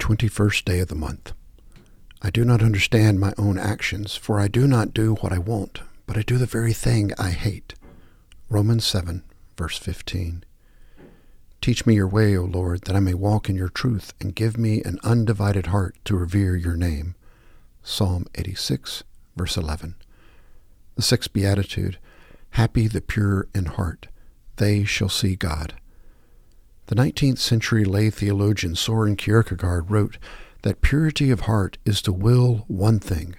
21st day of the month. I do not understand my own actions, for I do not do what I want, but I do the very thing I hate. Romans 7, verse 15. Teach me your way, O Lord, that I may walk in your truth, and give me an undivided heart to revere your name. Psalm 86, verse 11. The sixth beatitude, happy the pure in heart, they shall see God. The 19th century lay theologian Søren Kierkegaard wrote that purity of heart is to will one thing,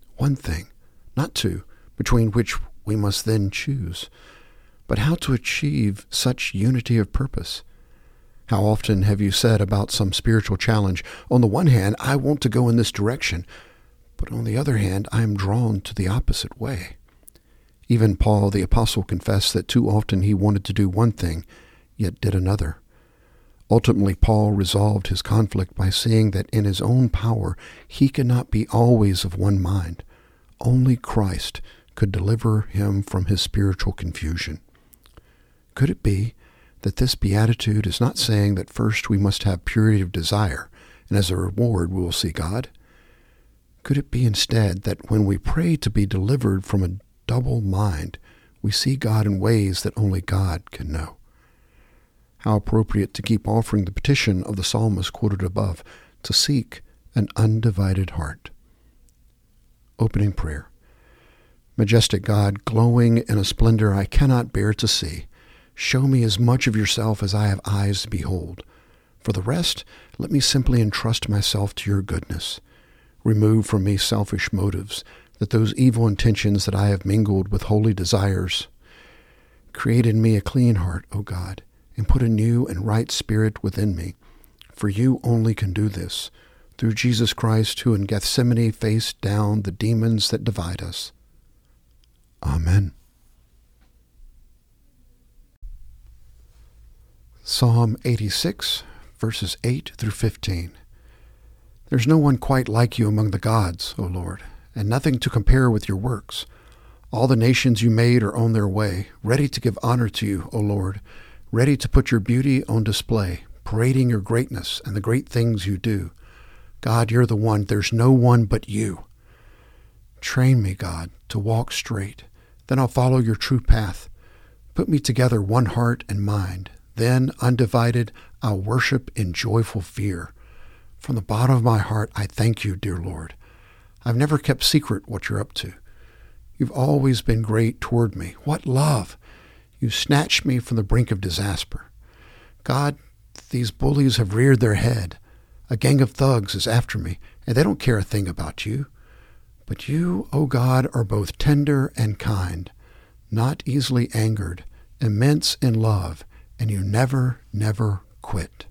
not two, between which we must then choose. But how to achieve such unity of purpose? How often have you said about some spiritual challenge, on the one hand, I want to go in this direction, but on the other hand, I am drawn to the opposite way? Even Paul the Apostle confessed that too often he wanted to do one thing, yet did another. Ultimately, Paul resolved his conflict by seeing that in his own power he could not be always of one mind. Only Christ could deliver him from his spiritual confusion. Could it be that this beatitude is not saying that first we must have purity of desire, and as a reward we will see God? Could it be instead that when we pray to be delivered from a double mind, we see God in ways that only God can know? How appropriate to keep offering the petition of the psalmist quoted above, to seek an undivided heart. Opening prayer. Majestic God, glowing in a splendor I cannot bear to see, show me as much of yourself as I have eyes to behold. For the rest, let me simply entrust myself to your goodness. Remove from me selfish motives, that those evil intentions that I have mingled with holy desires. Create in me a clean heart, O God, and put a new and right spirit within me. For you only can do this, through Jesus Christ, who in Gethsemane faced down the demons that divide us. Amen. Psalm 86, verses 8 through 15. There's no one quite like you among the gods, O Lord, and nothing to compare with your works. All the nations you made are on their way, ready to give honor to you, O Lord, ready to put your beauty on display, parading your greatness and the great things you do. God, you're the one. There's no one but you. Train me, God, to walk straight. Then I'll follow your true path. Put me together one heart and mind. Then, undivided, I'll worship in joyful fear. From the bottom of my heart, I thank you, dear Lord. I've never kept secret what you're up to. You've always been great toward me. What love! You snatched me from the brink of disaster. God, these bullies have reared their head. A gang of thugs is after me, and they don't care a thing about you. But you, O God, are both tender and kind, not easily angered, immense in love, and you never, never quit.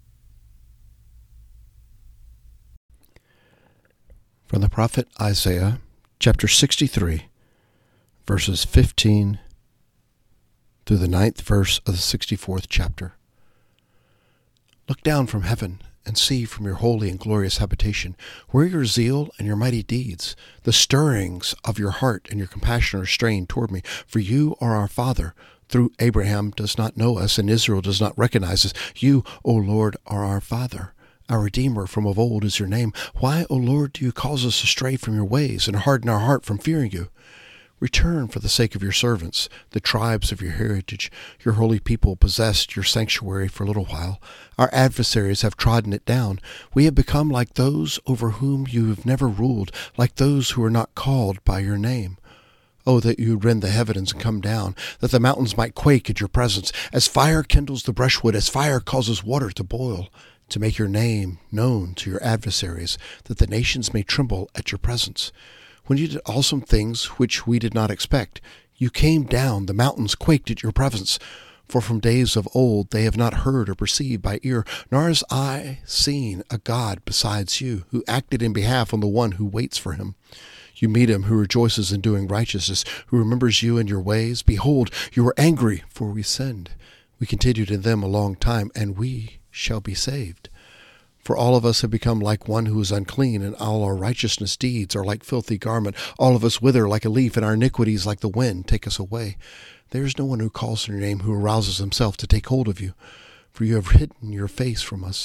From the prophet Isaiah, chapter 63, verses 15 through the 9th verse of the 64th chapter. Look down from heaven and see from your holy and glorious habitation where your zeal and your mighty deeds, the stirrings of your heart and your compassion are strained toward me. For you are our Father. Through Abraham does not know us, and Israel does not recognize us. You, O Lord, are our Father. Our Redeemer from of old is your name. Why, O Lord, do you cause us to stray from your ways and harden our heart from fearing you? Return for the sake of your servants, the tribes of your heritage. Your holy people possessed your sanctuary for a little while. Our adversaries have trodden it down. We have become like those over whom you have never ruled, like those who are not called by your name. Oh, that you would rend the heavens and come down, that the mountains might quake at your presence, as fire kindles the brushwood, as fire causes water to boil, to make your name known to your adversaries, that the nations may tremble at your presence. When you did awesome things which we did not expect, you came down, the mountains quaked at your presence. For from days of old they have not heard or perceived by ear, nor has eye seen a God besides you, who acted in behalf on the one who waits for him. You meet him who rejoices in doing righteousness, who remembers you and your ways. Behold, you were angry, for we sinned. We continued in them a long time, and we shall be saved. For all of us have become like one who is unclean, and all our righteousness deeds are like filthy garment. All of us wither like a leaf, and our iniquities like the wind take us away. There is no one who calls on your name, who arouses himself to take hold of you. For you have hidden your face from us,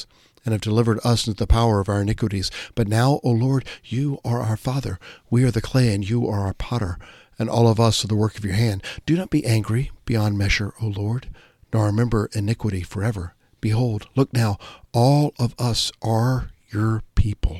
and have delivered us into the power of our iniquities. But now, O Lord, you are our Father. We are the clay, and you are our potter, and all of us are the work of your hand. Do not be angry beyond measure, O Lord, nor remember iniquity forever. Behold, look now, all of us are your people.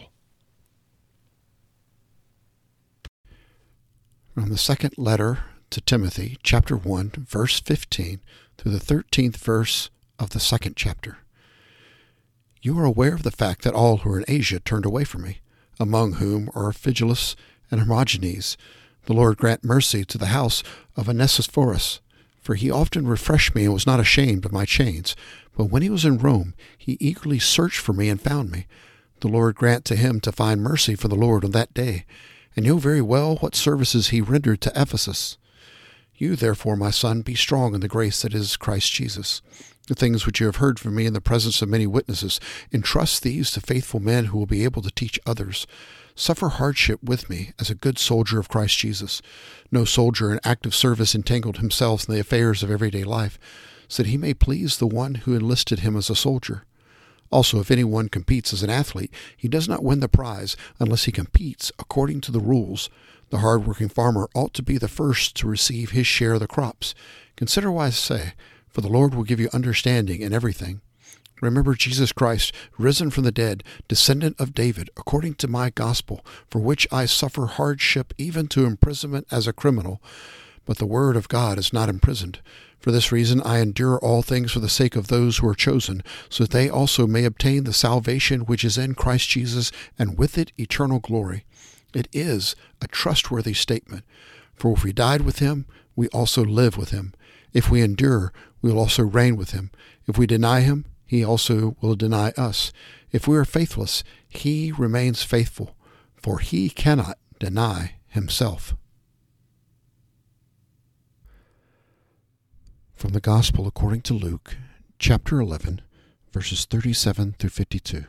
From the second letter to Timothy, chapter 1, verse 15, through the 13th verse of the second chapter. You are aware of the fact that all who are in Asia turned away from me, among whom are Phygelus and Hermogenes. The Lord grant mercy to the house of Onesiphorus, for he often refreshed me and was not ashamed of my chains. But when he was in Rome, he eagerly searched for me and found me. The Lord grant to him to find mercy from the Lord on that day, and know very well what services he rendered to Ephesus. You, therefore, my son, be strong in the grace that is Christ Jesus. The things which you have heard from me in the presence of many witnesses, entrust these to faithful men who will be able to teach others. Suffer hardship with me as a good soldier of Christ Jesus. No soldier in active service entangled himself in the affairs of everyday life, so that he may please the one who enlisted him as a soldier. Also, if anyone competes as an athlete, he does not win the prize unless he competes according to the rules. The hard-working farmer ought to be the first to receive his share of the crops. Consider what I say, for the Lord will give you understanding in everything. Remember Jesus Christ, risen from the dead, descendant of David, according to my gospel, for which I suffer hardship, even to imprisonment as a criminal. But the word of God is not imprisoned. For this reason I endure all things for the sake of those who are chosen, so that they also may obtain the salvation which is in Christ Jesus, and with it eternal glory. It is a trustworthy statement. For if we died with him, we also live with him. If we endure, we will also reign with him. If we deny him, he also will deny us. If we are faithless, he remains faithful, for he cannot deny himself. From the Gospel according to Luke, chapter 11, verses 37 through 52.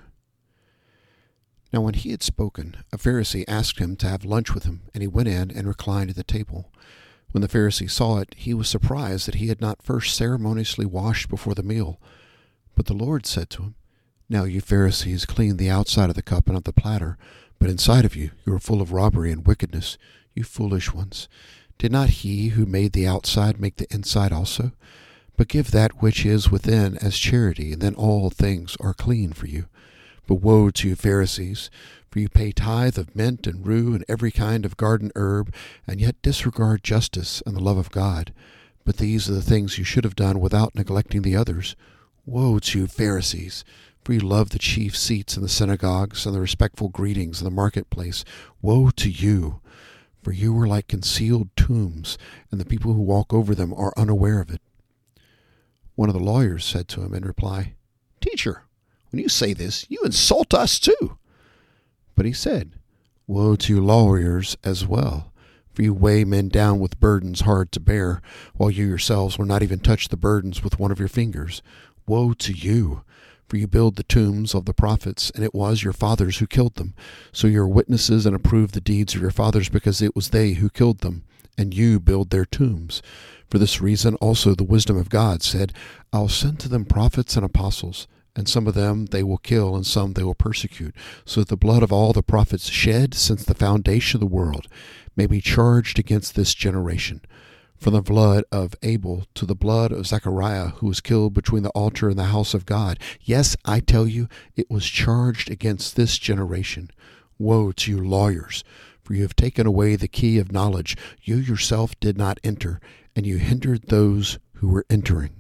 Now when he had spoken, a Pharisee asked him to have lunch with him, and he went in and reclined at the table. When the Pharisee saw it, he was surprised that he had not first ceremoniously washed before the meal. But the Lord said to him, Now you Pharisees clean the outside of the cup and of the platter, but inside of you are full of robbery and wickedness, you foolish ones. Did not he who made the outside make the inside also? But give that which is within as charity, and then all things are clean for you. But woe to you Pharisees, for you pay tithe of mint and rue and every kind of garden herb, and yet disregard justice and the love of God. But these are the things you should have done without neglecting the others. Woe to you Pharisees, for you love the chief seats in the synagogues and the respectful greetings in the marketplace. Woe to you, for you are like concealed tombs, and the people who walk over them are unaware of it. One of the lawyers said to him in reply, Teacher, when you say this, you insult us too. But he said, Woe to you lawyers as well, for you weigh men down with burdens hard to bear, while you yourselves will not even touch the burdens with one of your fingers. Woe to you, for you build the tombs of the prophets, and it was your fathers who killed them. So you are witnesses and approve the deeds of your fathers, because it was they who killed them, and you build their tombs. For this reason also the wisdom of God said, I'll send to them prophets and apostles, and some of them they will kill, and some they will persecute, so that the blood of all the prophets shed since the foundation of the world may be charged against this generation. From the blood of Abel to the blood of Zechariah, who was killed between the altar and the house of God. Yes, I tell you, it was charged against this generation. Woe to you lawyers, for you have taken away the key of knowledge. You yourself did not enter, and you hindered those who were entering.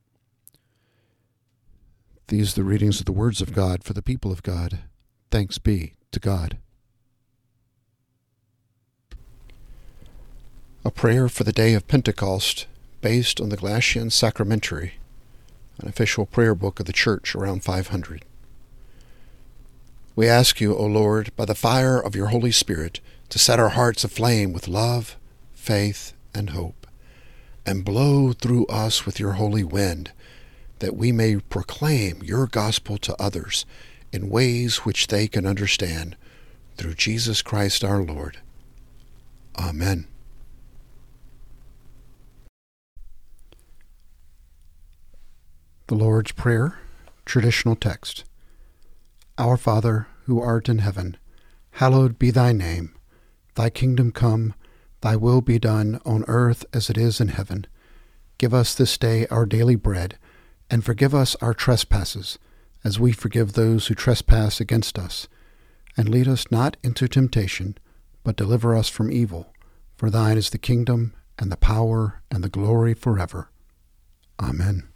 These are the readings of the words of God for the people of God. Thanks be to God. A prayer for the day of Pentecost, based on the Galatian Sacramentary, an official prayer book of the Church around 500. We ask you, O Lord, by the fire of your Holy Spirit, to set our hearts aflame with love, faith, and hope, and blow through us with your holy wind, that we may proclaim your gospel to others in ways which they can understand, through Jesus Christ our Lord. Amen. The Lord's Prayer, traditional text. Our Father, who art in heaven, hallowed be thy name. Thy kingdom come, thy will be done on earth as it is in heaven. Give us this day our daily bread, and forgive us our trespasses, as we forgive those who trespass against us. And lead us not into temptation, but deliver us from evil. For thine is the kingdom, and the power, and the glory forever. Amen.